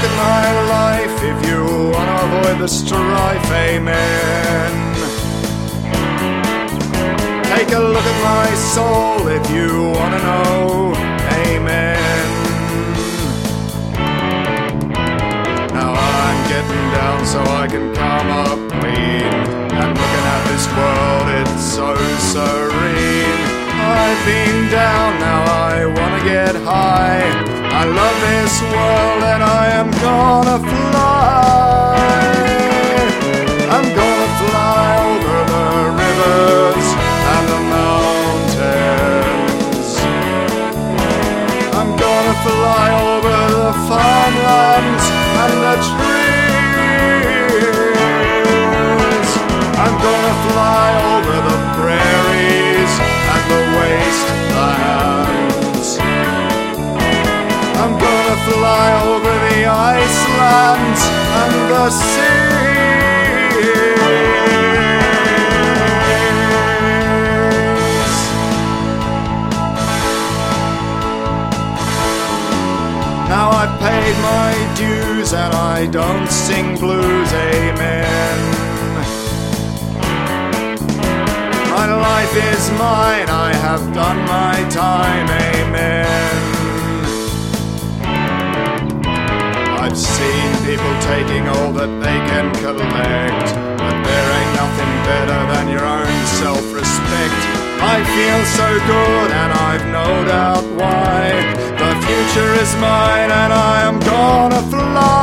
look at my life if you want to avoid the strife, amen. Take a look at my soul if you want to know, amen. Now I'm getting down so I can come up clean, and looking at this world, it's so serene. I've been down, now I want to get high. I love this world and I am gonna fly. I'm gonna fly over the rivers and the mountains. I'm gonna fly over the farmlands and the trees. I'm gonna fly over the prairies and the wastelands. I'm gonna fly over the icelands and the seas. Now I've paid my dues and I don't sing blues, amen. My life is mine, I have done my time, amen. I've seen people taking all that they can collect, but there ain't nothing better than your own self-respect. I feel so good and I've no doubt why. The future is mine and I am gonna fly.